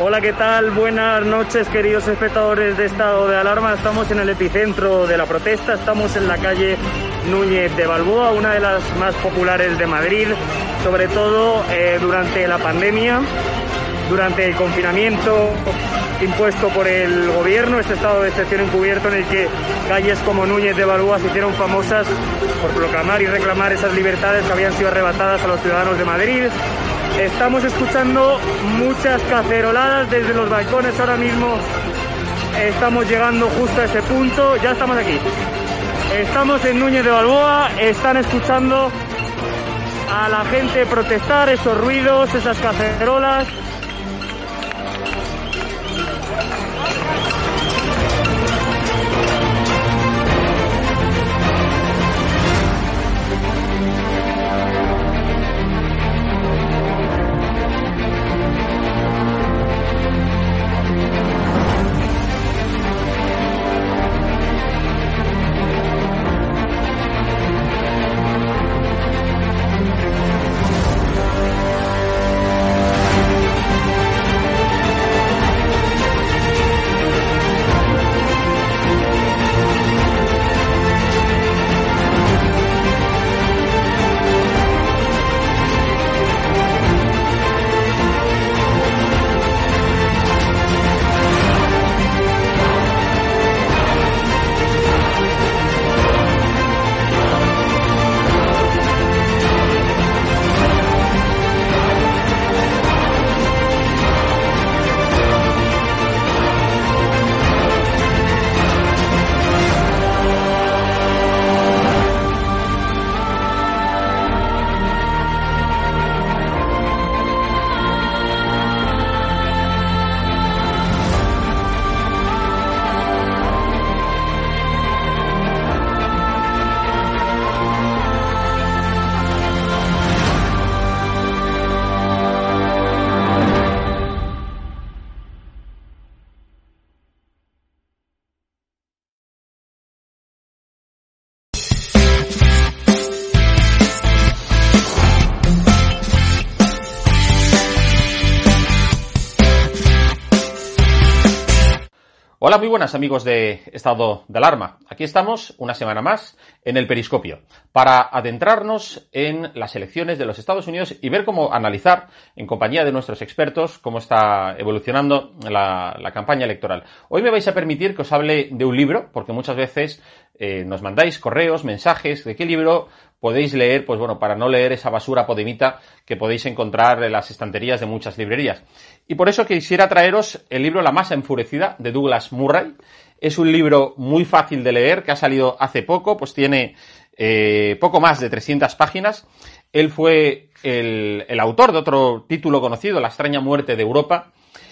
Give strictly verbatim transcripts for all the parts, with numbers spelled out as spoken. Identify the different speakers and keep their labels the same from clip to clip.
Speaker 1: Hola, ¿qué tal? Buenas noches, queridos espectadores de Estado de Alarma. Estamos en el epicentro de la protesta, estamos en la calle Núñez de Balboa, una de las más populares de Madrid, sobre todo eh, durante la pandemia, durante el confinamiento impuesto por el gobierno, este estado de excepción encubierto en el que calles como Núñez de Balboa se hicieron famosas por proclamar y reclamar esas libertades que habían sido arrebatadas a los ciudadanos de Madrid. Estamos escuchando muchas caceroladas desde los balcones ahora mismo. Estamos llegando justo a ese punto. Ya estamos aquí. Estamos en Núñez de Balboa. Están escuchando a la gente protestar, esos ruidos, esas cacerolas.
Speaker 2: Hola, muy buenas amigos de Estado de Alarma. Aquí estamos una semana más en el Periscopio para adentrarnos en las elecciones de los Estados Unidos y ver cómo analizar, en compañía de nuestros expertos, cómo está evolucionando la, la campaña electoral. Hoy me vais a permitir que os hable de un libro, porque muchas veces eh, nos mandáis correos, mensajes, de qué libro podéis leer, pues bueno, para no leer esa basura podemita que podéis encontrar en las estanterías de muchas librerías. Y por eso quisiera traeros el libro La masa enfurecida, de Douglas Murray. Es un libro muy fácil de leer, que ha salido hace poco, pues tiene eh, poco más de trescientas páginas. Él fue el, el autor de otro título conocido, La extraña muerte de Europa.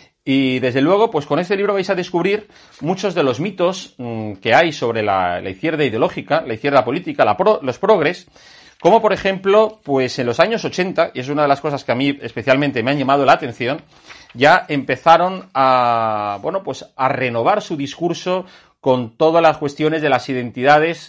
Speaker 2: Y desde luego, pues con este libro vais a descubrir muchos de los mitos mmm, que hay sobre la, la izquierda ideológica, la izquierda política, la pro, los progres, como por ejemplo, pues en los años ochenta, y es una de las cosas que a mí especialmente me han llamado la atención, ya empezaron a, bueno, pues a renovar su discurso con todas las cuestiones de las identidades,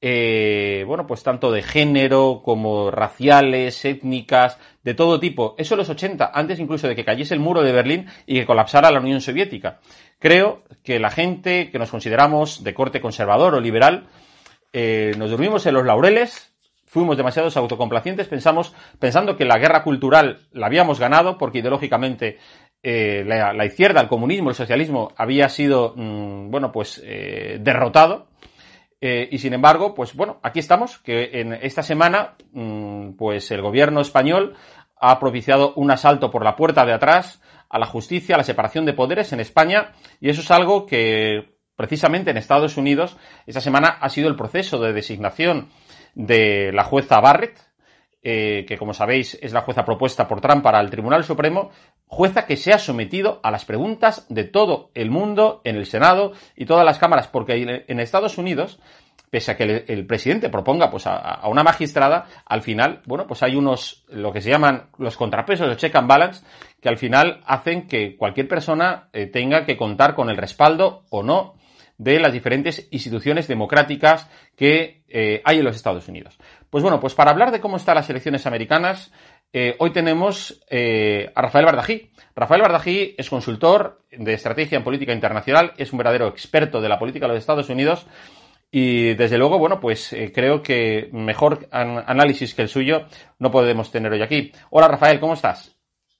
Speaker 2: eh, bueno, pues tanto de género como raciales, étnicas, de todo tipo. Eso en los ochenta, antes incluso de que cayese el muro de Berlín y que colapsara la Unión Soviética. Creo que la gente que nos consideramos de corte conservador o liberal, eh, nos dormimos en los laureles, fuimos demasiados autocomplacientes, pensamos, pensando que la guerra cultural la habíamos ganado porque ideológicamente eh, la, la izquierda, el comunismo, el socialismo había sido, mmm, bueno, pues eh, derrotado. Eh, y sin embargo, pues bueno, aquí estamos, que en esta semana, mmm, pues el gobierno español ha propiciado un asalto por la puerta de atrás a la justicia, a la separación de poderes en España, y eso es algo que precisamente en Estados Unidos esta semana ha sido el proceso de designación de la jueza Barrett, eh, que como sabéis es la jueza propuesta por Trump para el Tribunal Supremo, jueza que se ha sometido a las preguntas de todo el mundo en el Senado y todas las cámaras, porque en Estados Unidos, pese a que el, el presidente proponga pues a, a una magistrada, al final, bueno, pues hay unos, lo que se llaman los contrapesos, los check and balance, que al final hacen que cualquier persona eh, tenga que contar con el respaldo o no de las diferentes instituciones democráticas que eh, hay en los Estados Unidos. Pues bueno, pues para hablar de cómo están las elecciones americanas, eh, hoy tenemos eh, a Rafael Bardají. Rafael Bardají es consultor de estrategia en política internacional, es un verdadero experto de la política de los Estados Unidos y, desde luego, bueno, pues eh, creo que mejor an- análisis que el suyo no podemos tener hoy aquí. Hola, Rafael, ¿cómo estás?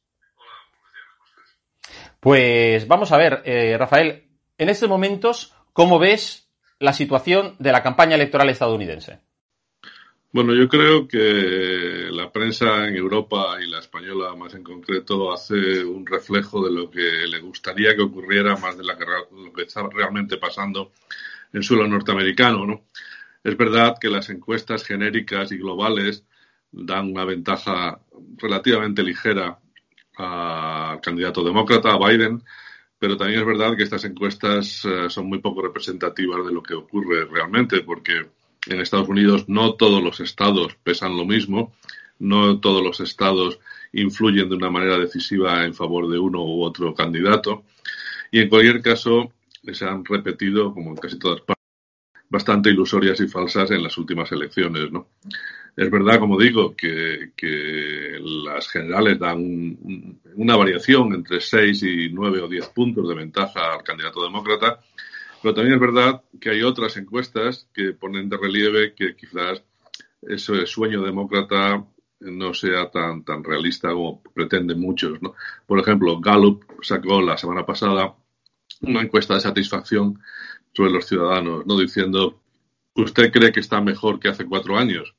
Speaker 2: Pues vamos a ver, eh, Rafael, en estos momentos, ¿cómo ves la situación de la campaña electoral estadounidense?
Speaker 3: Bueno, yo creo que la prensa en Europa y la española más en concreto hace un reflejo de lo que le gustaría que ocurriera más de la que, lo que está realmente pasando en suelo norteamericano, ¿no? Es verdad que las encuestas genéricas y globales dan una ventaja relativamente ligera al candidato demócrata, a Biden, pero también es verdad que estas encuestas uh, son muy poco representativas de lo que ocurre realmente, porque en Estados Unidos no todos los estados pesan lo mismo, no todos los estados influyen de una manera decisiva en favor de uno u otro candidato, y en cualquier caso se han repetido, como en casi todas partes, bastante ilusorias y falsas en las últimas elecciones, ¿no? Es verdad, como digo, que, que las generales dan un, una variación entre seis y nueve o diez puntos de ventaja al candidato demócrata, pero también es verdad que hay otras encuestas que ponen de relieve que quizás ese sueño demócrata no sea tan, tan realista como pretenden muchos, ¿no? Por ejemplo, Gallup sacó la semana pasada una encuesta de satisfacción sobre los ciudadanos, ¿no? Diciendo, ¿usted cree que está mejor que hace cuatro años?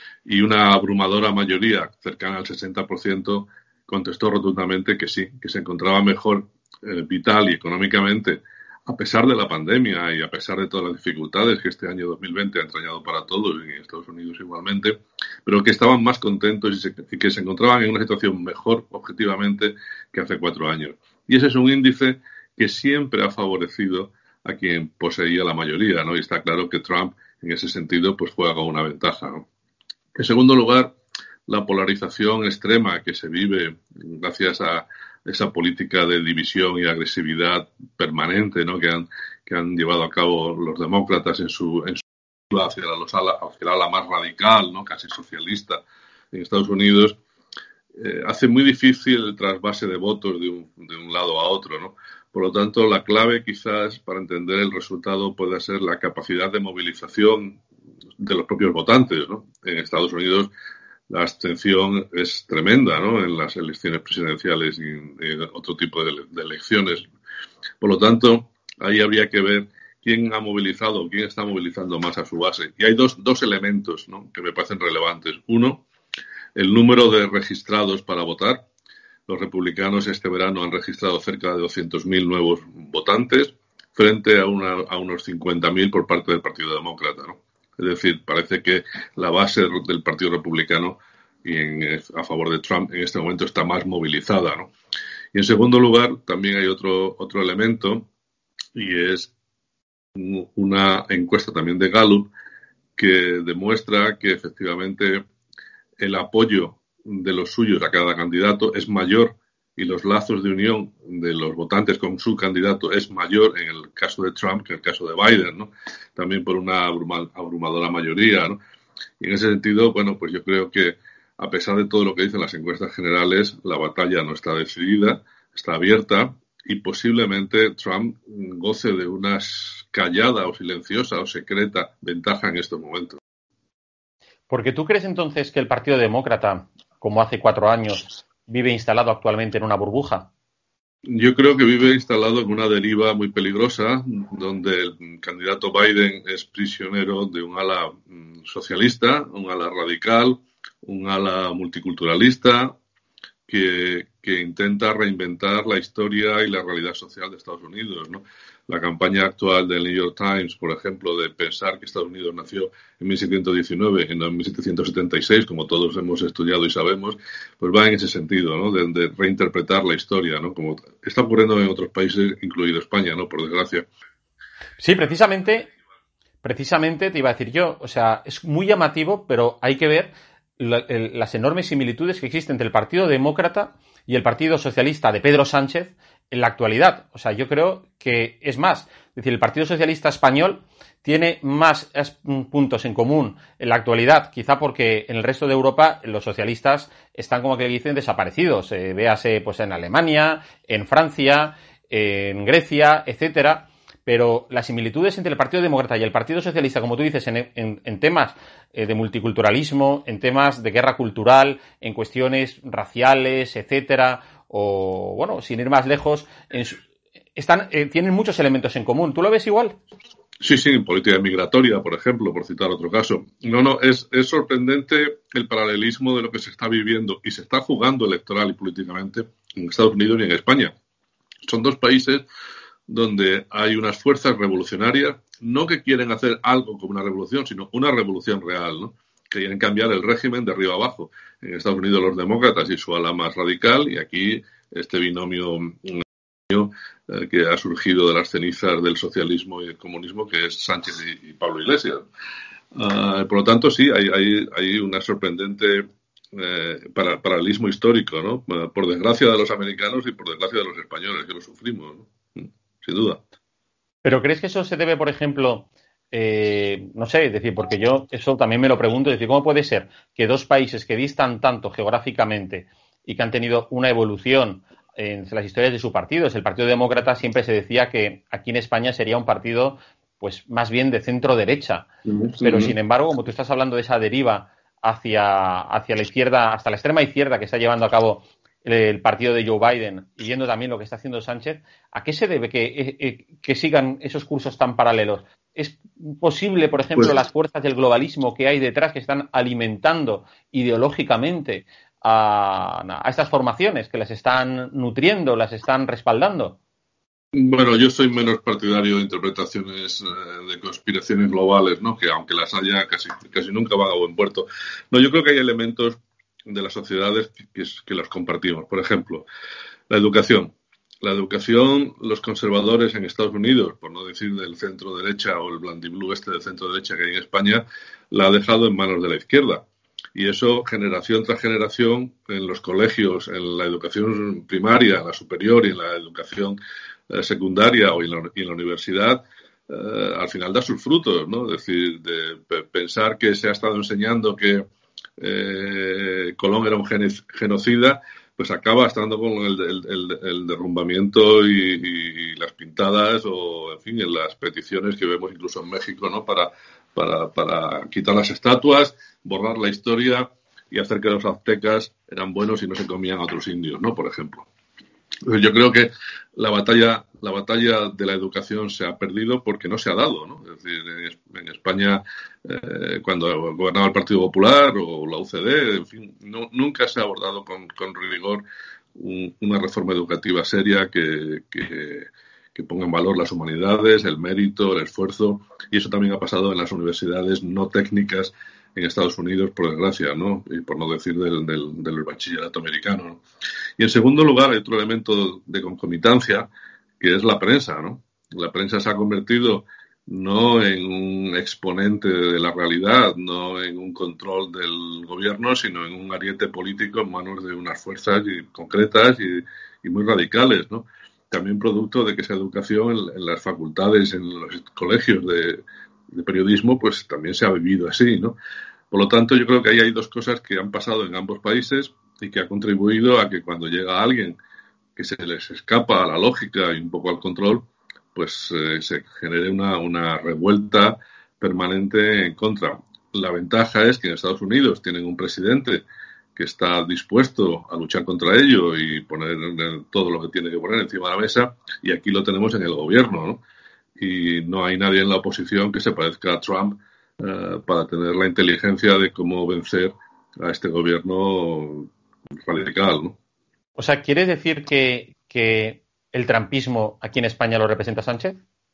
Speaker 3: Y una abrumadora mayoría, cercana al sesenta por ciento, contestó rotundamente que sí, que se encontraba mejor eh, vital y económicamente, a pesar de la pandemia y a pesar de todas las dificultades que este año dos mil veinte ha entrañado para todos y en Estados Unidos igualmente, pero que estaban más contentos y, se, y que se encontraban en una situación mejor objetivamente que hace cuatro años. Y ese es un índice que siempre ha favorecido a quien poseía la mayoría, ¿no? Y está claro que Trump, en ese sentido, pues juega con una ventaja, ¿no? En segundo lugar, la polarización extrema que se vive gracias a esa política de división y agresividad permanente, ¿no? que han que han llevado a cabo los demócratas en su en su hacia la, los ala, hacia la ala más radical, ¿no? Casi socialista en Estados Unidos, eh, hace muy difícil el trasvase de votos de un, de un lado a otro, ¿no? Por lo tanto, la clave quizás para entender el resultado puede ser la capacidad de movilización de los propios votantes, ¿no? En Estados Unidos la abstención es tremenda, ¿no? En las elecciones presidenciales y en otro tipo de, de elecciones. Por lo tanto, ahí habría que ver quién ha movilizado, quién está movilizando más a su base. Y hay dos, dos elementos, ¿no? Que me parecen relevantes. Uno, el número de registrados para votar. Los republicanos este verano han registrado cerca de doscientos mil nuevos votantes frente a, una, a unos cincuenta mil por parte del Partido Demócrata, ¿no? Es decir, parece que la base del Partido Republicano y en, a favor de Trump en este momento está más movilizada, ¿no? Y en segundo lugar, también hay otro, otro elemento, y es una encuesta también de Gallup que demuestra que efectivamente el apoyo de los suyos a cada candidato es mayor y los lazos de unión de los votantes con su candidato es mayor en el caso de Trump que en el caso de Biden, ¿no? También por una abrumadora mayoría, ¿no? Y en ese sentido, bueno, pues yo creo que a pesar de todo lo que dicen las encuestas generales, la batalla no está decidida, está abierta y posiblemente Trump goce de una callada o silenciosa o secreta ventaja en estos momentos.
Speaker 2: Porque tú crees entonces que el Partido Demócrata, como hace cuatro años, vive instalado actualmente en una burbuja.
Speaker 3: Yo creo que vive instalado en una deriva muy peligrosa, donde el candidato Biden es prisionero de un ala socialista, un ala radical, un ala multiculturalista, que, que intenta reinventar la historia y la realidad social de Estados Unidos, ¿no? La campaña actual del New York Times, por ejemplo, de pensar que Estados Unidos nació en mil setecientos diecinueve y no en mil setecientos setenta y seis, como todos hemos estudiado y sabemos, pues va en ese sentido, ¿no? De, de reinterpretar la historia, ¿no? Como está ocurriendo en otros países, incluido España, ¿no? Por desgracia.
Speaker 2: Sí, precisamente, precisamente te iba a decir yo, o sea, es muy llamativo, pero hay que ver la, el, las enormes similitudes que existen entre el Partido Demócrata y el Partido Socialista de Pedro Sánchez en la actualidad. O sea, yo creo que es más. Es decir, el Partido Socialista Español tiene más puntos en común en la actualidad, quizá porque en el resto de Europa los socialistas están, como que dicen, desaparecidos. Eh, véase pues en Alemania, en Francia, en Grecia, etcétera. Pero las similitudes entre el Partido Demócrata y el Partido Socialista, como tú dices, en, en, en temas eh, de multiculturalismo, en temas de guerra cultural, en cuestiones raciales, etcétera, o, bueno, sin ir más lejos, en su, están, eh, tienen muchos elementos en común. ¿Tú lo ves igual?
Speaker 3: Sí, sí, política migratoria, por ejemplo, por citar otro caso. No, no, es, es sorprendente el paralelismo de lo que se está viviendo y se está jugando electoral y políticamente en Estados Unidos y en España. Son dos países donde hay unas fuerzas revolucionarias, no que quieren hacer algo como una revolución, sino una revolución real, ¿no? Que quieren cambiar el régimen de arriba abajo. En Estados Unidos los demócratas y su ala más radical, y aquí este binomio eh, que ha surgido de las cenizas del socialismo y el comunismo, que es Sánchez y, y Pablo Iglesias. Uh, por lo tanto, sí, hay, hay, hay una sorprendente eh, para, paralelismo histórico, ¿no? Uh, por desgracia de los americanos y por desgracia de los españoles, que lo sufrimos, ¿no? Sin duda.
Speaker 2: ¿Pero crees que eso se debe, por ejemplo, eh, no sé, es decir, porque yo eso también me lo pregunto, es decir, ¿cómo puede ser que dos países que distan tanto geográficamente y que han tenido una evolución en las historias de sus partidos? El Partido Demócrata siempre se decía que aquí en España sería un partido, pues, más bien de centro-derecha, uh-huh. Pero sin embargo, como tú estás hablando de esa deriva hacia, hacia la izquierda, hasta la extrema izquierda que está llevando a cabo el partido de Joe Biden y viendo también lo que está haciendo Sánchez, ¿a qué se debe que, eh, que sigan esos cursos tan paralelos? ¿Es posible, por ejemplo, pues, las fuerzas del globalismo que hay detrás que están alimentando ideológicamente a, a estas formaciones, que las están nutriendo, las están respaldando?
Speaker 3: Bueno, yo soy menos partidario de interpretaciones eh, de conspiraciones globales, ¿no? Que aunque las haya, casi, casi nunca van a buen puerto. No, yo creo que hay elementos de las sociedades que, que las compartimos. Por ejemplo, la educación. La educación, los conservadores en Estados Unidos, por no decir del centro derecha o el blandiblue este del centro derecha que hay en España, la ha dejado en manos de la izquierda. Y eso, generación tras generación, en los colegios, en la educación primaria, en la superior y en la educación eh, secundaria o en la, y en la universidad, eh, al final da sus frutos, ¿no? Es decir, de p- pensar que se ha estado enseñando que Eh, Colón era un genocida, pues acaba estando con el, el, el, el derrumbamiento y, y las pintadas o, en fin, en las peticiones que vemos incluso en México, ¿no? Para, para, para quitar las estatuas, borrar la historia y hacer que los aztecas eran buenos y no se comían a otros indios, ¿no? Por ejemplo. Yo creo que la batalla, la batalla de la educación se ha perdido porque no se ha dado, ¿no? Es decir, en España, eh, cuando gobernaba el Partido Popular o la U C D, en fin, no, nunca se ha abordado con, con rigor un, una reforma educativa seria que, que, que ponga en valor las humanidades, el mérito, el esfuerzo, y eso también ha pasado en las universidades no técnicas en Estados Unidos, por desgracia, ¿no? Y por no decir del, del, del bachillerato americano, ¿no? Y en segundo lugar, hay otro elemento de concomitancia, que es la prensa, ¿no? La prensa se ha convertido no en un exponente de la realidad, no en un control del gobierno, sino en un ariete político en manos de unas fuerzas y, concretas y, y muy radicales, ¿no? También producto de que esa educación en, en las facultades, en los colegios de, de periodismo, pues también se ha vivido así, ¿no? Por lo tanto, yo creo que ahí hay dos cosas que han pasado en ambos países y que ha contribuido a que cuando llega alguien que se les escapa a la lógica y un poco al control, pues eh, se genere una, una revuelta permanente en contra. La ventaja es que en Estados Unidos tienen un presidente que está dispuesto a luchar contra ello y poner todo lo que tiene que poner encima de la mesa, y aquí lo tenemos en el gobierno, ¿no? Y no hay nadie en la oposición que se parezca a Trump uh, para tener la inteligencia de cómo vencer a este gobierno radical, ¿no?
Speaker 2: O sea, ¿quieres decir que, que el trumpismo aquí en España lo representa Sánchez?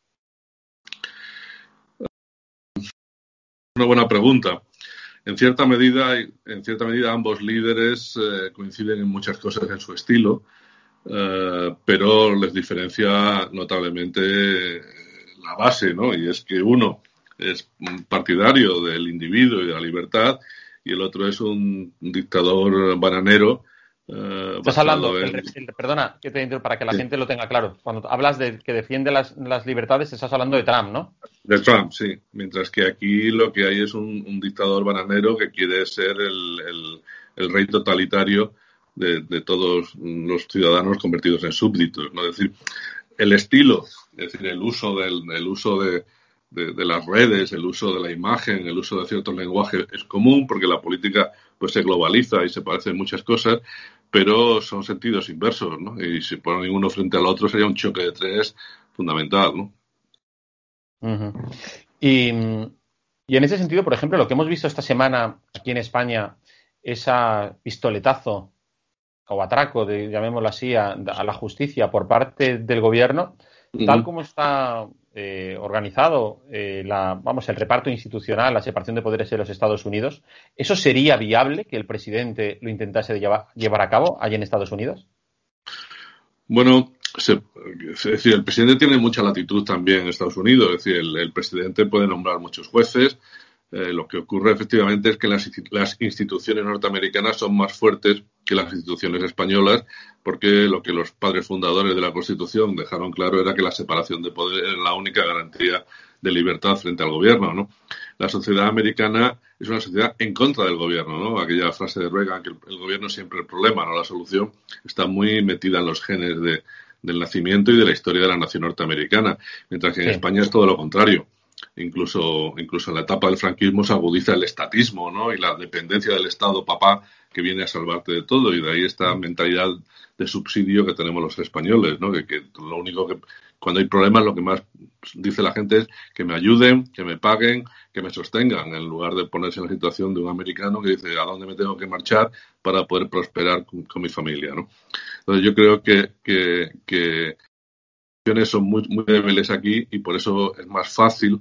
Speaker 3: Una buena pregunta. En cierta medida, en cierta medida ambos líderes eh, coinciden en muchas cosas en su estilo, eh, pero les diferencia notablemente la base, ¿no? Y es que uno es partidario del individuo y de la libertad y el otro es un dictador bananero Uh,
Speaker 2: Estás hablando,
Speaker 3: en...
Speaker 2: el, el, perdona, que te interrumpa, para que la
Speaker 3: sí.
Speaker 2: gente lo tenga claro. Cuando hablas de que defiende las, las libertades, estás hablando de Trump, ¿no?
Speaker 3: De Trump, sí. Mientras que aquí lo que hay es un, un dictador bananero que quiere ser el, el, el rey totalitario de, de todos los ciudadanos convertidos en súbditos, ¿no? Es decir, el estilo, es decir, el uso del, el uso de, de, de las redes, el uso de la imagen, el uso de ciertos lenguajes es común porque la política pues se globaliza y se parecen muchas cosas, pero son sentidos inversos, ¿no? Y si ponen uno frente al otro sería un choque de tres fundamental, ¿no?
Speaker 2: Uh-huh. Y, y en ese sentido, por ejemplo, lo que hemos visto esta semana aquí en España, esa pistoletazo o atraco, de, llamémoslo así, a, a la justicia por parte del gobierno, uh-huh. Tal como está eh, organizado eh, la, vamos, el reparto institucional, la separación de poderes en los Estados Unidos, ¿eso sería viable que el presidente lo intentase llevar, llevar a cabo allá en Estados Unidos?
Speaker 3: Bueno, se, es decir, el presidente tiene mucha latitud también en Estados Unidos, es decir, el, el presidente puede nombrar muchos jueces. Eh, lo que ocurre efectivamente es que las, las instituciones norteamericanas son más fuertes que las instituciones españolas, porque lo que los padres fundadores de la Constitución dejaron claro era que la separación de poder era la única garantía de libertad frente al gobierno, ¿no? La sociedad americana es una sociedad en contra del gobierno, ¿no? Aquella frase de Reagan, que el, el gobierno es siempre el problema, no la solución, está muy metida en los genes de, del nacimiento y de la historia de la nación norteamericana, mientras que en sí. España es todo lo contrario. Incluso, incluso en la etapa del franquismo se agudiza el estatismo, ¿no? Y la dependencia del Estado papá que viene a salvarte de todo, y de ahí esta mentalidad de subsidio que tenemos los españoles, ¿no? Que, que lo único que, cuando hay problemas, lo que más dice la gente es que me ayuden, que me paguen, que me sostengan, en lugar de ponerse en la situación de un americano que dice a dónde me tengo que marchar para poder prosperar con, con mi familia, ¿no? Entonces yo creo que, que, que son muy, muy débiles aquí y por eso es más fácil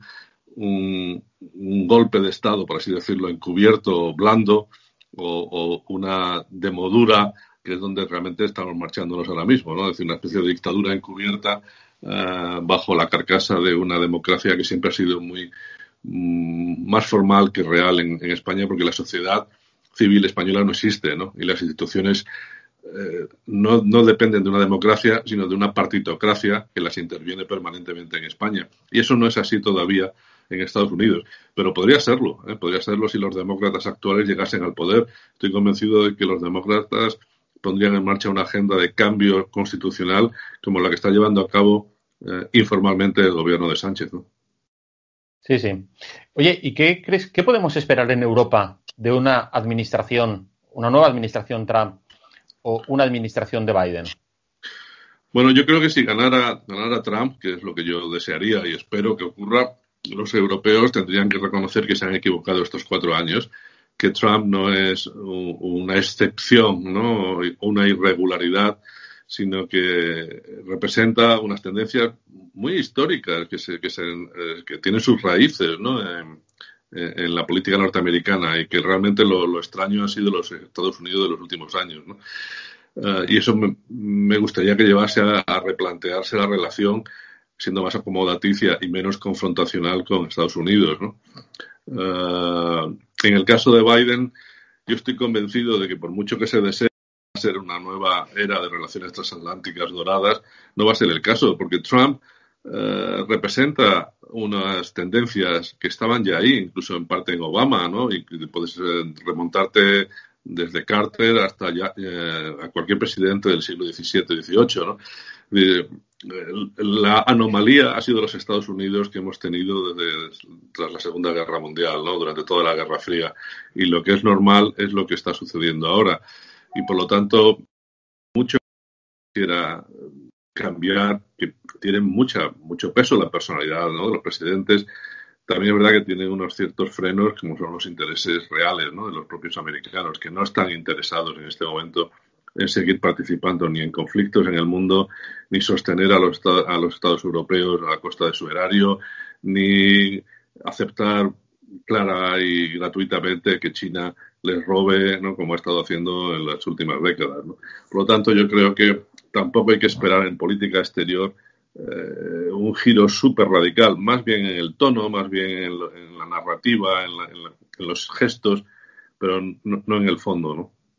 Speaker 3: un, un golpe de Estado, por así decirlo, encubierto, blando, o, o una demodura, que es donde realmente estamos marchándonos ahora mismo, ¿no? Es decir, una especie de dictadura encubierta uh, bajo la carcasa de una democracia que siempre ha sido muy mm, más formal que real en, en España, porque la sociedad civil española no existe, ¿no? Y las instituciones Eh, no, no dependen de una democracia, sino de una partitocracia que las interviene permanentemente en España. Y eso no es así todavía en Estados Unidos. Pero podría serlo, ¿eh? Podría serlo si los demócratas actuales llegasen al poder. Estoy convencido de que los demócratas pondrían en marcha una agenda de cambio constitucional como la que está llevando a cabo eh, informalmente el gobierno de Sánchez, ¿no?
Speaker 2: Sí, sí. Oye, ¿y qué crees, qué podemos esperar en Europa de una administración, una nueva administración Trump, o una administración de Biden?
Speaker 3: Bueno, yo creo que si ganara, ganara Trump, que es lo que yo desearía y espero que ocurra, los europeos tendrían que reconocer que se han equivocado estos cuatro años, que Trump no es una excepción, ¿no? Una irregularidad, sino que representa unas tendencias muy históricas que, se, que, se, que tienen sus raíces, ¿no? En, en la política norteamericana y que realmente lo, lo extraño ha sido los Estados Unidos de los últimos años, ¿no? Uh, y eso me, me gustaría que llevase a, a replantearse la relación siendo más acomodaticia y menos confrontacional con Estados Unidos, ¿no? Uh, en el caso de Biden, yo estoy convencido de que por mucho que se desee ser una nueva era de relaciones transatlánticas doradas, no va a ser el caso, porque Trump Uh, representa unas tendencias que estaban ya ahí, incluso en parte en Obama, ¿no? Y puedes eh, remontarte desde Carter hasta ya, eh, a cualquier presidente del siglo diecisiete dieciocho, ¿no? Eh, la anomalía ha sido los Estados Unidos que hemos tenido desde tras la Segunda Guerra Mundial, ¿no? Durante toda la Guerra Fría. Y lo que es normal es lo que está sucediendo ahora. Y por lo tanto, mucho quisiera cambiar, que tienen mucha, mucho peso la personalidad, ¿no? De los presidentes. También es verdad que tienen unos ciertos frenos, como son los intereses reales, ¿no? De los propios americanos, que no están interesados en este momento en seguir participando ni en conflictos en el mundo, ni sostener a los, a los estados europeos a la costa de su erario, ni aceptar clara y gratuitamente que China les robe, ¿no? Como ha estado haciendo en las últimas décadas, ¿no? Por lo tanto, yo creo que tampoco hay que esperar en política exterior eh, un giro súper radical, más bien en el tono, más bien en, lo, en la narrativa, en, la, en, la, en los gestos, pero no, no en el fondo, ¿no?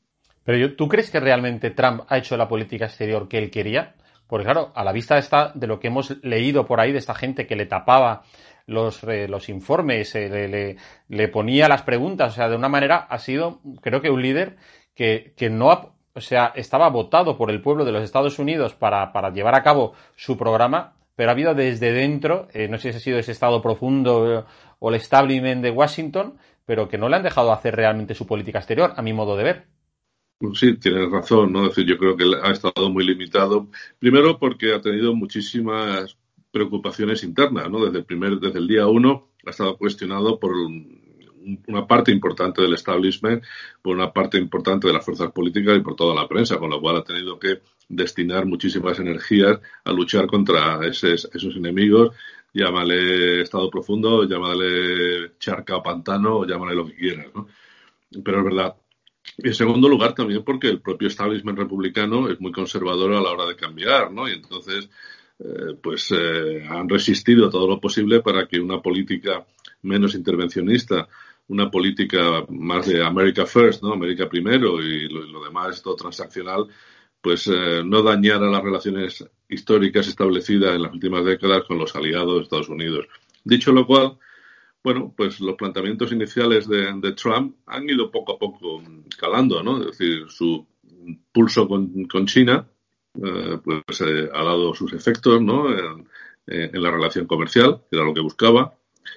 Speaker 2: Pero yo, ¿tú crees que realmente Trump ha hecho la política exterior que él quería? Porque claro, a la vista está de lo que hemos leído por ahí de esta gente que le tapaba los, eh, los informes, eh, le, le, le ponía las preguntas, o sea, de una manera ha sido, creo que un líder que, que no ha, o sea, estaba votado por el pueblo de los Estados Unidos para, para llevar a cabo su programa, pero ha habido desde dentro, eh, no sé si ha sido ese estado profundo eh, o el establishment de Washington, pero que no le han dejado hacer realmente su política exterior, a mi modo de ver.
Speaker 3: Sí, tienes razón, ¿no? Es decir, yo creo que ha estado muy limitado. Primero porque ha tenido muchísimas preocupaciones internas, ¿no? Desde el primer, desde el día uno ha estado cuestionado por una parte importante del establishment, por una parte importante de las fuerzas políticas y por toda la prensa, con lo cual ha tenido que destinar muchísimas energías a luchar contra esos, esos enemigos. Llámale estado profundo, llámale charca o pantano, o llámale lo que quieras, ¿no? Pero es verdad. En segundo lugar, también porque el propio establishment republicano es muy conservador a la hora de cambiar, ¿no? Y entonces, eh, pues eh, han resistido todo lo posible para que una política menos intervencionista, una política más de America First, ¿no? América primero y lo, lo demás todo transaccional, pues eh, no dañara las relaciones históricas establecidas en las últimas décadas con los aliados de Estados Unidos. Dicho lo cual, bueno, pues los planteamientos iniciales de, de Trump han ido poco a poco calando, ¿no? Es decir, su pulso con, con China eh, pues eh, ha dado sus efectos, ¿no? En, en la relación comercial, que era lo que buscaba.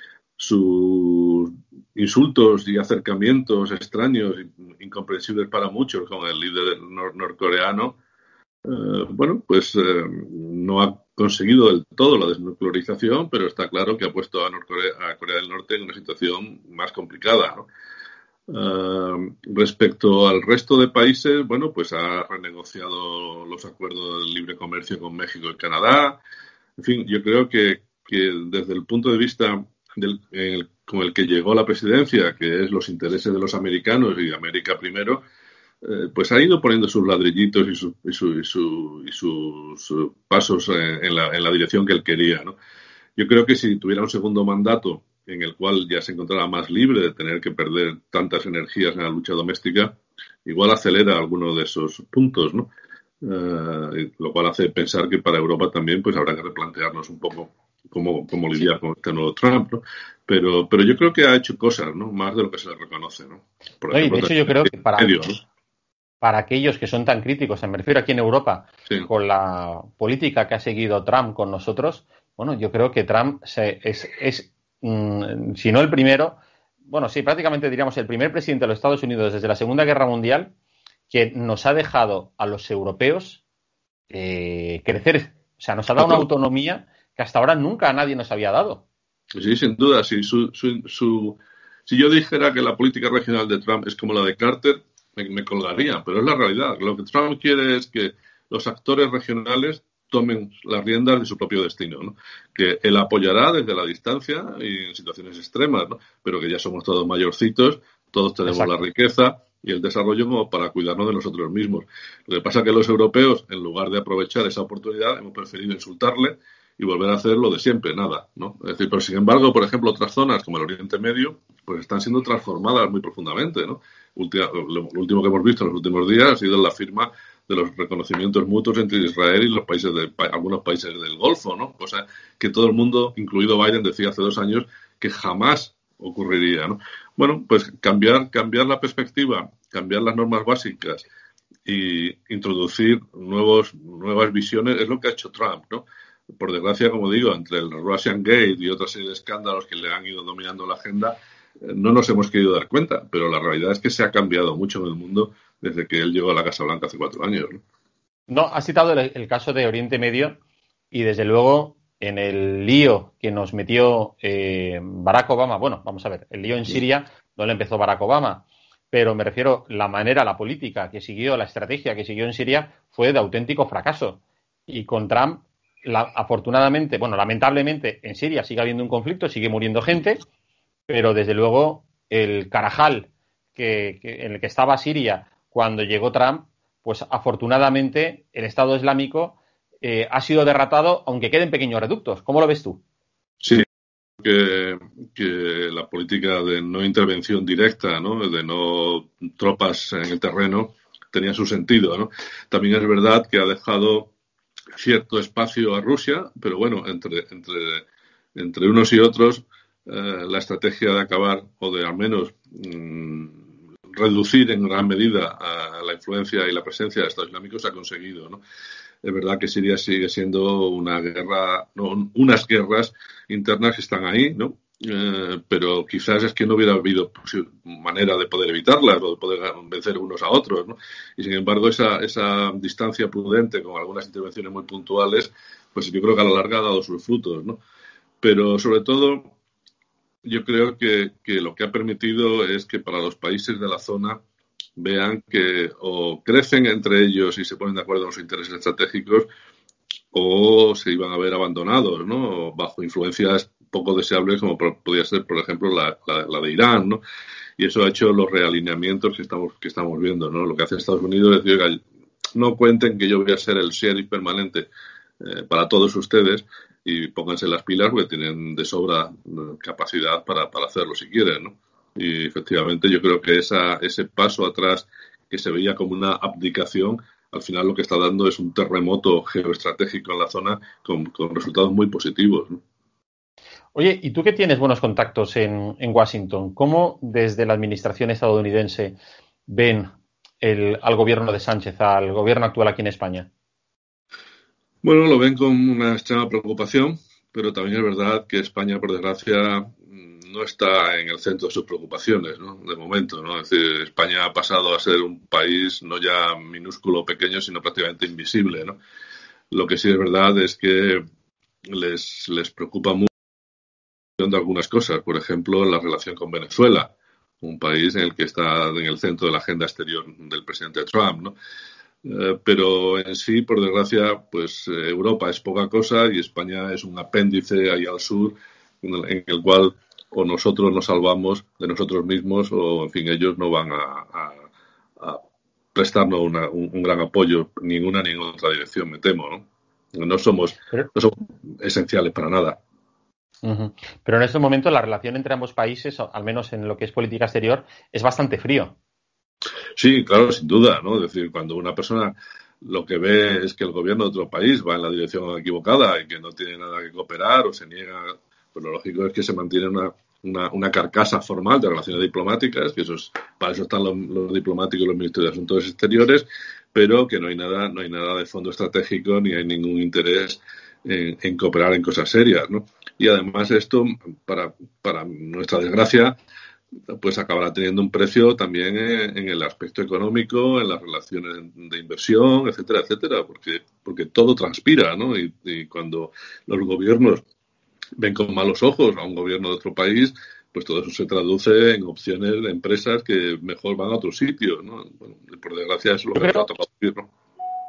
Speaker 3: Sus insultos y acercamientos extraños, incomprensibles para muchos, con el líder nor- norcoreano, eh, bueno, pues eh, no ha conseguido del todo la desnuclearización, pero está claro que ha puesto a, Norcorea, a Corea del Norte en una situación más complicada, ¿no? Uh, respecto al resto de países, bueno, pues ha renegociado los acuerdos de libre comercio con México y Canadá. En fin, yo creo que, que desde el punto de vista del, el, con el que llegó a la presidencia, que es los intereses de los americanos y América primero, eh, pues ha ido poniendo sus ladrillitos y, su, y, su, y, su, y sus pasos en, en, la, en la dirección que él quería, ¿no? Yo creo que si tuviera un segundo mandato en el cual ya se encontrara más libre de tener que perder tantas energías en la lucha doméstica, igual acelera algunos de esos puntos, ¿no? Uh, lo cual hace pensar que para Europa también pues habrá que replantearnos un poco cómo, cómo lidiar con este nuevo Trump, ¿no? Pero, pero yo creo que ha hecho cosas, ¿no? Más de lo que se le reconoce, ¿no?
Speaker 2: Por no, ejemplo, y de hecho yo creo que para, medio, ¿no? para aquellos que son tan críticos, me refiero aquí en Europa, sí. con la política que ha seguido Trump con nosotros, bueno, yo creo que Trump se, es, es mmm, si no el primero, bueno, sí, prácticamente diríamos el primer presidente de los Estados Unidos desde la Segunda Guerra Mundial que nos ha dejado a los europeos eh, crecer. O sea, nos ha dado una autonomía que hasta ahora nunca a nadie nos había dado.
Speaker 3: Sí, sin duda. Sí, su, su, su, si yo dijera que la política regional de Trump es como la de Carter, me, me colgaría, pero es la realidad. Lo que Trump quiere es que los actores regionales tomen las riendas de su propio destino, ¿no? Que él apoyará desde la distancia y en situaciones extremas, ¿no? Pero que ya somos todos mayorcitos, todos tenemos Exacto. la riqueza y el desarrollo como para cuidarnos de nosotros mismos. Lo que pasa es que los europeos, en lugar de aprovechar esa oportunidad, hemos preferido insultarle y volver a hacer lo de siempre, nada, ¿no? Es decir, pero sin embargo, por ejemplo, otras zonas como el Oriente Medio, pues están siendo transformadas muy profundamente, ¿no? Ultima, lo, lo último que hemos visto en los últimos días ha sido la firma de los reconocimientos mutuos entre Israel y los países de, algunos países del Golfo, ¿no? Cosa que todo el mundo, incluido Biden, decía hace dos años que jamás ocurriría, ¿no? Bueno, pues cambiar, cambiar la perspectiva, cambiar las normas básicas y introducir nuevos, nuevas visiones es lo que ha hecho Trump, ¿no? Por desgracia, como digo, entre el Russian Gate y otra serie de escándalos que le han ido dominando la agenda, no nos hemos querido dar cuenta, pero la realidad es que se ha cambiado mucho en el mundo desde que él llegó a la Casa Blanca hace cuatro años, ¿no?
Speaker 2: No, has citado el, el caso de Oriente Medio y desde luego en el lío que nos metió eh, Barack Obama, bueno, vamos a ver, el lío en Siria no le empezó Barack Obama, pero me refiero la manera, la política que siguió, la estrategia que siguió en Siria fue de auténtico fracaso. Y con Trump, la, afortunadamente, bueno, lamentablemente en Siria sigue habiendo un conflicto, sigue muriendo gente, pero desde luego el Carajal que, que, en el que estaba Siria cuando llegó Trump, pues afortunadamente el Estado Islámico eh, ha sido derrotado, aunque queden pequeños reductos. ¿Cómo lo ves tú?
Speaker 3: Sí, que, que la política de no intervención directa, ¿no? De no tropas en el terreno, tenía su sentido, ¿no? También es verdad que ha dejado cierto espacio a Rusia, pero bueno, entre, entre, entre unos y otros, eh, la estrategia de acabar, o de al menos mmm, reducir en gran medida a la influencia y la presencia de Estados Islámicos se ha conseguido, ¿no? Es verdad que Siria sigue siendo una guerra, no, unas guerras internas que están ahí, ¿no? Eh, pero quizás es que no hubiera habido manera de poder evitarlas o de poder vencer unos a otros, ¿no? Y sin embargo esa, esa distancia prudente con algunas intervenciones muy puntuales, pues yo creo que a la larga ha dado sus frutos, ¿no? Pero sobre todo yo creo que, que lo que ha permitido es que para los países de la zona vean que o crecen entre ellos y se ponen de acuerdo en sus intereses estratégicos o se iban a ver abandonados, ¿no? Bajo influencias poco deseables como podría ser, por ejemplo, la, la, la de Irán, ¿no? Y eso ha hecho los realineamientos que estamos que estamos viendo, ¿no? Lo que hace Estados Unidos es decir, oiga, no cuenten que yo voy a ser el sheriff permanente eh, para todos ustedes y pónganse las pilas porque tienen de sobra capacidad para, para hacerlo si quieren, ¿no? Y efectivamente yo creo que esa, ese paso atrás que se veía como una abdicación, al final lo que está dando es un terremoto geoestratégico en la zona con, con resultados muy positivos, ¿no?
Speaker 2: Oye, ¿y tú que tienes buenos contactos en, en Washington? ¿Cómo desde la administración estadounidense ven el, al gobierno de Sánchez, al gobierno actual aquí en España?
Speaker 3: Bueno, lo ven con una extrema preocupación, pero también es verdad que España, por desgracia, no está en el centro de sus preocupaciones, ¿no? De momento, ¿no? Es decir, España ha pasado a ser un país no ya minúsculo o pequeño, sino prácticamente invisible, ¿no? Lo que sí es verdad es que les, les preocupa mucho de algunas cosas, por ejemplo, la relación con Venezuela, un país en el que está en el centro de la agenda exterior del presidente Trump, ¿no? Eh, pero en sí, por desgracia, pues eh, Europa es poca cosa y España es un apéndice ahí al sur en el, en el cual o nosotros nos salvamos de nosotros mismos o, en fin, ellos no van a, a, a prestarnos una, un, un gran apoyo ninguna ni en otra dirección, me temo, ¿no? No somos, no somos esenciales para nada.
Speaker 2: Uh-huh. Pero en este momento la relación entre ambos países, al menos en lo que es política exterior, es bastante frío.
Speaker 3: Sí, claro, sin duda, ¿no? Es decir, cuando una persona lo que ve es que el gobierno de otro país va en la dirección equivocada y que no tiene nada que cooperar o se niega, pues lo lógico es que se mantiene una, una, una carcasa formal de relaciones diplomáticas, que eso es, para eso están los, los diplomáticos y los ministros de Asuntos Exteriores, pero que no hay nada, no hay nada de fondo estratégico ni hay ningún interés en, en cooperar en cosas serias, ¿no? Y además esto, para, para nuestra desgracia, pues acabará teniendo un precio también en, en el aspecto económico, en las relaciones de inversión, etcétera, etcétera, porque, porque todo transpira, ¿no? Y, y cuando los gobiernos ven con malos ojos a un gobierno de otro país, pues todo eso se traduce en opciones de empresas que mejor van a otros sitios, ¿no? Bueno, por desgracia eso es lo que nos ha tocado vivir, ¿no?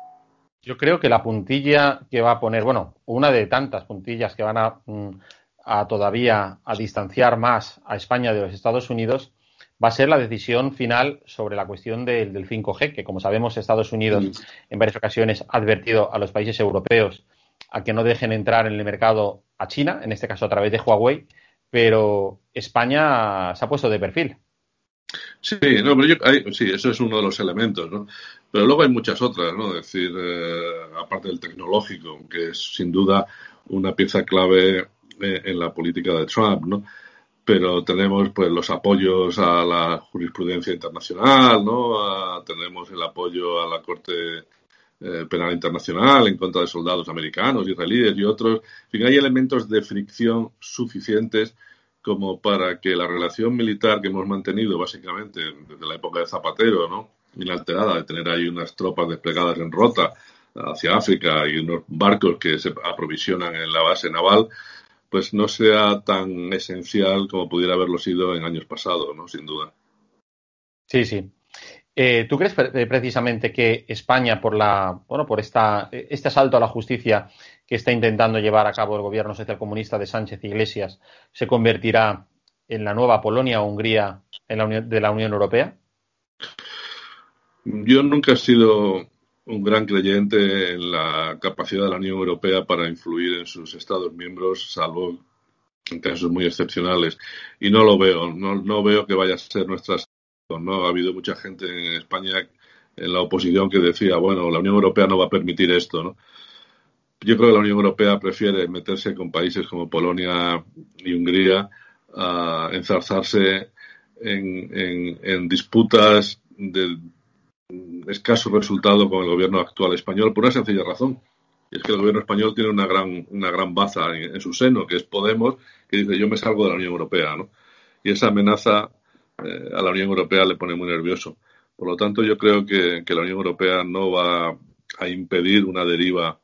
Speaker 2: Yo creo que la puntilla que va a poner, bueno, una de tantas puntillas que van a, a todavía a distanciar más a España de los Estados Unidos, va a ser la decisión final sobre la cuestión del, del cinco G, que como sabemos Estados Unidos sí. en varias ocasiones ha advertido a los países europeos a que no dejen entrar en el mercado a China, en este caso a través de Huawei, pero España se ha puesto de perfil.
Speaker 3: Sí, no, pero yo, hay, sí, eso es uno de los elementos, ¿no? Pero luego hay muchas otras, ¿no? Es decir, eh, aparte del tecnológico, que es sin duda una pieza clave eh, en la política de Trump, ¿no? Pero tenemos, pues, los apoyos a la jurisprudencia internacional, ¿no? A, tenemos el apoyo a la Corte eh, Penal Internacional en contra de soldados americanos, israelíes y otros. En fin, hay elementos de fricción suficientes como para que la relación militar que hemos mantenido básicamente desde la época de Zapatero, ¿no? Inalterada, de tener ahí unas tropas desplegadas en Rota hacia África y unos barcos que se aprovisionan en la base naval, pues no sea tan esencial como pudiera haberlo sido en años pasados, ¿no? Sin duda.
Speaker 2: Sí, sí. Eh, ¿Tú crees precisamente que España, por la, bueno, por esta, este asalto a la justicia que está intentando llevar a cabo el gobierno socialcomunista de Sánchez Iglesias, se convertirá en la nueva Polonia o Hungría en la Unión, de la Unión Europea?
Speaker 3: Yo nunca he sido un gran creyente en la capacidad de la Unión Europea para influir en sus Estados miembros, salvo en casos muy excepcionales. Y no lo veo, no, no veo que vaya a ser nuestra. ¿No? Ha habido mucha gente en España en la oposición que decía, bueno, la Unión Europea no va a permitir esto, ¿no? Yo creo que la Unión Europea prefiere meterse con países como Polonia y Hungría a enzarzarse en, en, en disputas de escaso resultado con el gobierno actual español por una sencilla razón. Y es que el gobierno español tiene una gran una gran baza en, en su seno, que es Podemos, que dice yo me salgo de la Unión Europea, ¿no? Y esa amenaza eh, a la Unión Europea le pone muy nervioso. Por lo tanto, yo creo que, que la Unión Europea no va a impedir una deriva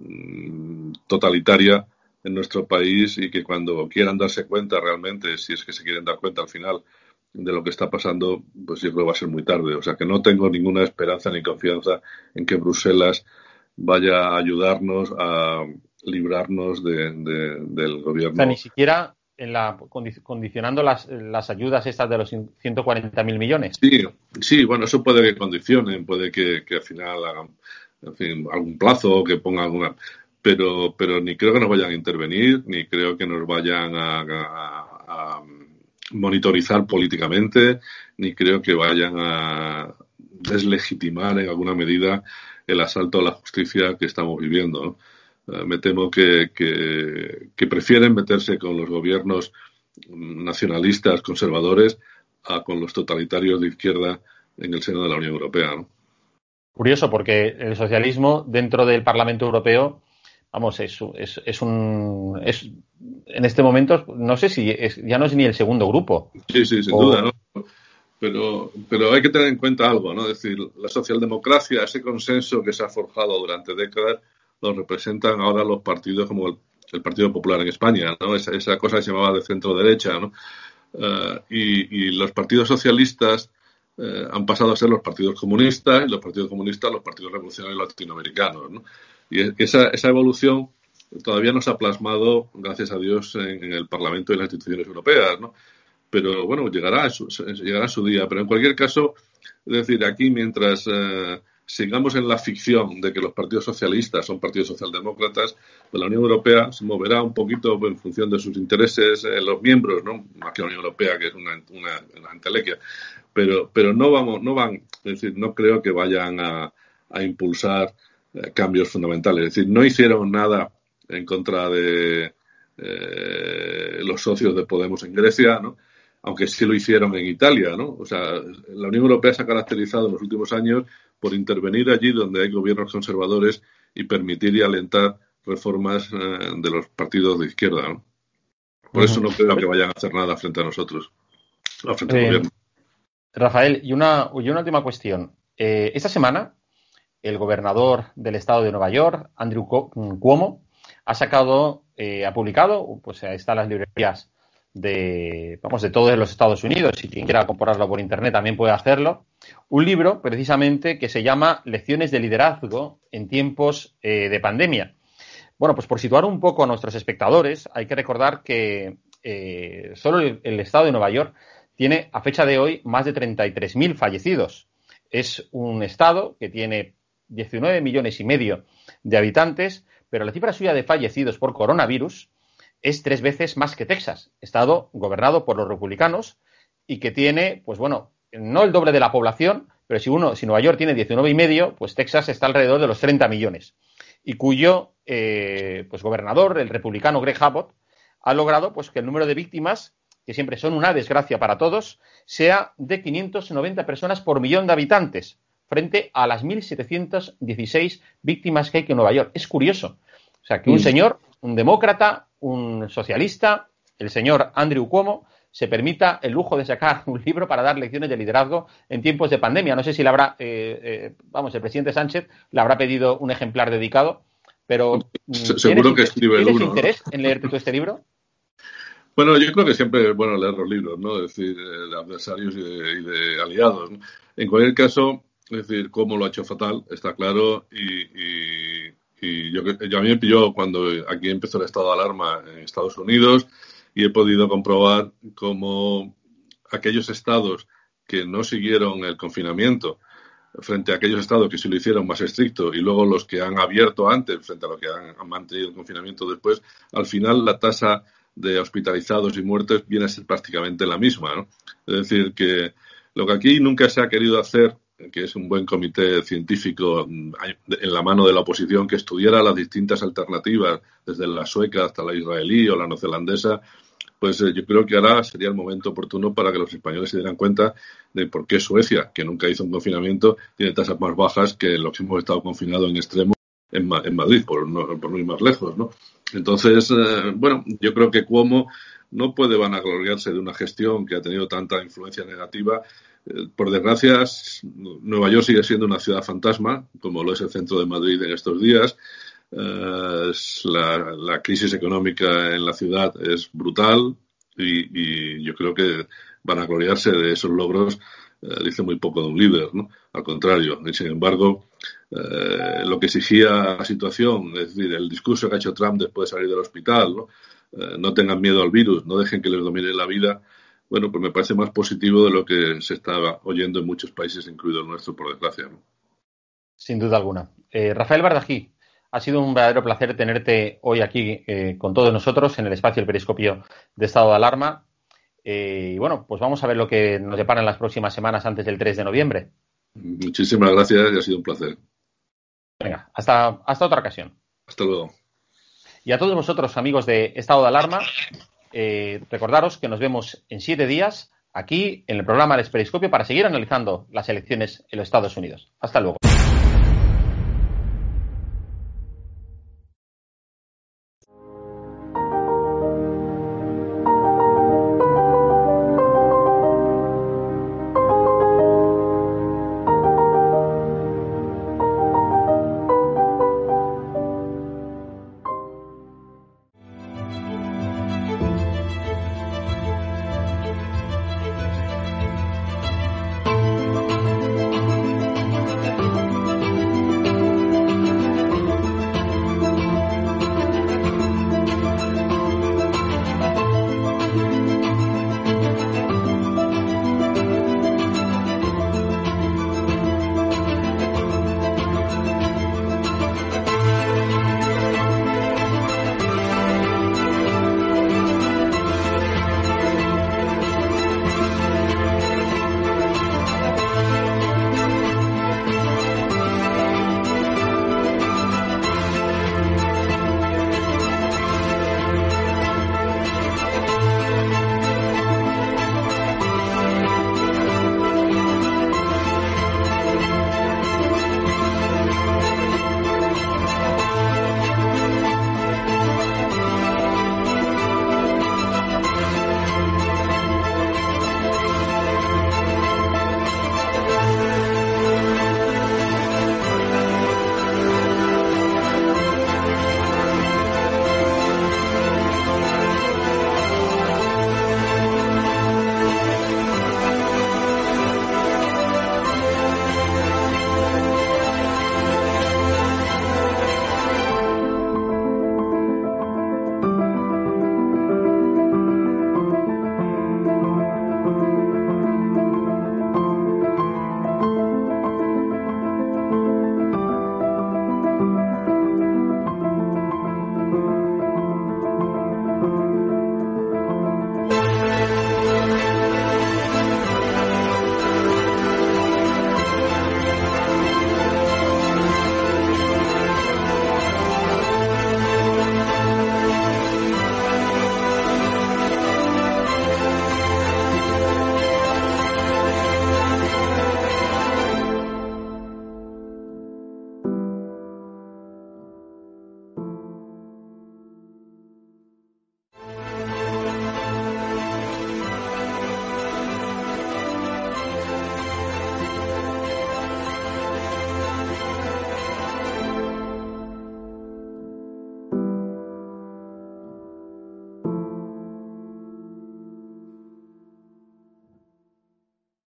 Speaker 3: mmm, totalitaria en nuestro país y que cuando quieran darse cuenta realmente, si es que se quieren dar cuenta al final de lo que está pasando, pues yo creo que va a ser muy tarde. O sea que no tengo ninguna esperanza ni confianza en que Bruselas vaya a ayudarnos a librarnos de, de, del gobierno.
Speaker 2: O sea, ni siquiera en la condicionando las, las ayudas estas de los ciento cuarenta mil millones.
Speaker 3: Sí, sí, bueno, eso puede que condicionen, puede que, que al final hagan, en fin, algún plazo, que pongan alguna, pero, pero ni creo que nos vayan a intervenir, ni creo que nos vayan a, a, a monitorizar políticamente, ni creo que vayan a deslegitimar en alguna medida el asalto a la justicia que estamos viviendo, ¿no? Uh, me temo que, que, que prefieren meterse con los gobiernos nacionalistas, conservadores, a con los totalitarios de izquierda en el seno de la Unión Europea, ¿no?
Speaker 2: Curioso, porque el socialismo dentro del Parlamento Europeo, vamos, es, es, es un... Es, en este momento, no sé si es, ya no es ni el segundo grupo.
Speaker 3: Sí, sí, sin o... duda, ¿no? Pero, pero hay que tener en cuenta algo, ¿no? Es decir, la socialdemocracia, ese consenso que se ha forjado durante décadas, lo representan ahora los partidos como el, el Partido Popular en España, ¿no? Esa, esa cosa que se llamaba de centro-derecha, ¿no? Uh, y, y los partidos socialistas uh, han pasado a ser los partidos comunistas y los partidos comunistas los partidos revolucionarios latinoamericanos, ¿no? Y esa, esa evolución todavía no se ha plasmado, gracias a Dios, en, en el Parlamento y en las instituciones europeas, ¿no? Pero bueno, llegará a su, llegará a su día. Pero en cualquier caso, es decir, aquí mientras eh, sigamos en la ficción de que los partidos socialistas son partidos socialdemócratas, pues la Unión Europea se moverá un poquito en función de sus intereses, eh, los miembros, ¿no? Más que la Unión Europea, que es una, una, una entelequia. Pero, pero no vamos, no van, es decir, no creo que vayan a, a impulsar eh, cambios fundamentales. Es decir, no hicieron nada en contra de eh, los socios de Podemos en Grecia, ¿no? Aunque sí lo hicieron en Italia, ¿no? O sea, la Unión Europea se ha caracterizado en los últimos años por intervenir allí donde hay gobiernos conservadores y permitir y alentar reformas eh, de los partidos de izquierda, ¿no? Por uh-huh. eso no creo que vayan a hacer nada frente a nosotros, frente al
Speaker 2: eh,
Speaker 3: gobierno.
Speaker 2: Rafael, y una, y una última cuestión. Eh, esta semana, el gobernador del estado de Nueva York, Andrew Cuomo, ha sacado, eh, ha publicado, pues está en las librerías de, vamos, de todos los Estados Unidos, si quien quiera comprarlo por internet también puede hacerlo, un libro precisamente que se llama Lecciones de liderazgo en tiempos eh, de pandemia. Bueno, pues por situar un poco a nuestros espectadores, hay que recordar que eh, solo el, el estado de Nueva York tiene a fecha de hoy más de treinta y tres mil fallecidos. Es un estado que tiene diecinueve millones y medio de habitantes, pero la cifra suya de fallecidos por coronavirus es tres veces más que Texas, estado gobernado por los republicanos y que tiene, pues bueno, no el doble de la población, pero si uno, si Nueva York tiene diecinueve y medio, pues Texas está alrededor de los treinta millones y cuyo eh, pues gobernador, el republicano Greg Abbott, ha logrado pues que el número de víctimas, que siempre son una desgracia para todos, sea de quinientas noventa personas por millón de habitantes, frente a las mil setecientas dieciséis víctimas que hay en Nueva York. Es curioso. O sea, que un señor, un demócrata, un socialista, el señor Andrew Cuomo, se permita el lujo de sacar un libro para dar lecciones de liderazgo en tiempos de pandemia. No sé si le habrá, eh, eh, vamos, el presidente Sánchez le habrá pedido un ejemplar dedicado, pero
Speaker 3: seguro que escribe
Speaker 2: ¿tienes
Speaker 3: uno,
Speaker 2: interés
Speaker 3: ¿no?
Speaker 2: en leerte todo este libro?
Speaker 3: Bueno, yo creo que siempre es bueno leer los libros, ¿no? Es decir, de adversarios y de, y de aliados, ¿no? En cualquier caso, es decir, Cuomo lo ha hecho fatal, está claro, y, y, y yo, yo a mí me pilló cuando aquí empezó el estado de alarma en Estados Unidos y he podido comprobar cómo aquellos estados que no siguieron el confinamiento frente a aquellos estados que sí lo hicieron más estricto y luego los que han abierto antes frente a los que han, han mantenido el confinamiento después, al final la tasa de hospitalizados y muertes viene a ser prácticamente la misma, ¿no? Es decir, que lo que aquí nunca se ha querido hacer que es un buen comité científico en la mano de la oposición, que estudiara las distintas alternativas, desde la sueca hasta la israelí o la neozelandesa, pues eh, yo creo que ahora sería el momento oportuno para que los españoles se dieran cuenta de por qué Suecia, que nunca hizo un confinamiento, tiene tasas más bajas que los que hemos estado confinados en extremo en, Ma- en Madrid, por no, por no ir más lejos, ¿no? Entonces, eh, bueno, yo creo que Cuomo no puede vanagloriarse de una gestión que ha tenido tanta influencia negativa. Eh, por desgracia, Nueva York sigue siendo una ciudad fantasma, como lo es el centro de Madrid en estos días. Uh, la, la crisis económica en la ciudad es brutal y, y yo creo que van a gloriarse de esos logros. Uh, dice muy poco de un líder, ¿no? Al contrario. Y sin embargo, uh, lo que exigía la situación, es decir, el discurso que ha hecho Trump después de salir del hospital, ¿no? Uh, no tengan miedo al virus, no dejen que les domine la vida. Bueno, pues me parece más positivo de lo que se estaba oyendo en muchos países, incluido el nuestro, por desgracia, ¿no?
Speaker 2: Sin duda alguna. Eh, Rafael Bardají, ha sido un verdadero placer tenerte hoy aquí eh, con todos nosotros en el espacio del Periscopio de Estado de Alarma. Eh, y bueno, pues vamos a ver lo que nos deparan las próximas semanas antes del tres de noviembre.
Speaker 3: Muchísimas gracias y ha sido un placer.
Speaker 2: Venga, hasta, hasta otra ocasión.
Speaker 3: Hasta luego.
Speaker 2: Y a todos vosotros, amigos de Estado de Alarma, eh, recordaros que nos vemos en siete días aquí en el programa del Periscopio para seguir analizando las elecciones en los Estados Unidos. Hasta luego.